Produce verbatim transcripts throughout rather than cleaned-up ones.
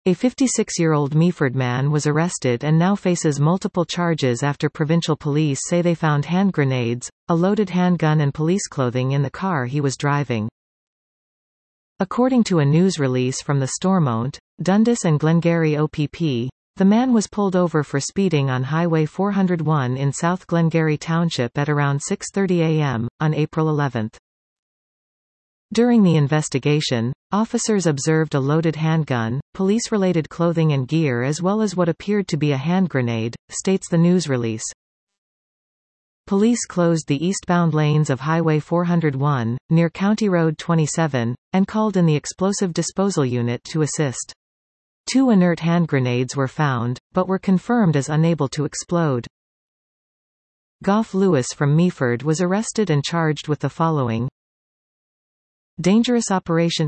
A fifty-six-year-old Meaford man was arrested and now faces multiple charges after provincial police say they found hand grenades, a loaded handgun and police clothing in the car he was driving. According to a news release from the Stormont, Dundas and Glengarry O P P, the man was pulled over for speeding on Highway four oh one in South Glengarry Township at around six thirty a m, on April eleventh. During the investigation, officers observed a loaded handgun, police-related clothing and gear as well as what appeared to be a hand grenade, states the news release. Police closed the eastbound lanes of Highway four oh one, near County Road twenty-seven, and called in the Explosive Disposal Unit to assist. Two inert hand grenades were found, but were confirmed as unable to explode. Gough Lewis from Meaford was arrested and charged with the following: dangerous operation,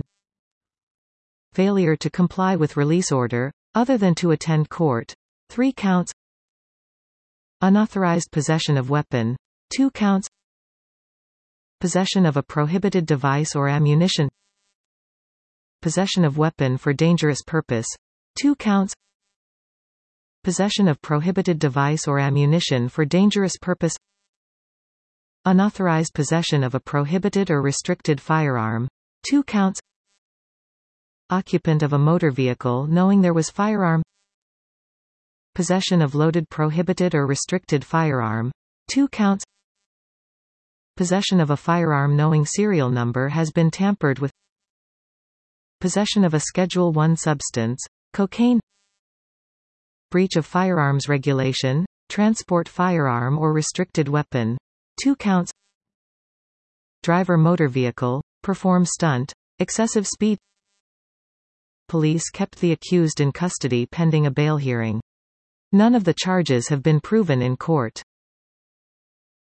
failure to comply with release order, other than to attend court, three counts, unauthorized possession of weapon, two counts, possession of a prohibited device or ammunition, possession of weapon for dangerous purpose, two counts, possession of prohibited device or ammunition for dangerous purpose, unauthorized possession of a prohibited or restricted firearm, two counts, occupant of a motor vehicle knowing there was firearm, possession of loaded prohibited or restricted firearm, two counts, possession of a firearm knowing serial number has been tampered with, possession of a Schedule one substance, cocaine, breach of firearms regulation, transport firearm or restricted weapon, two counts, driver motor vehicle, perform stunt, excessive speed. Police kept the accused in custody pending a bail hearing. None of the charges have been proven in court.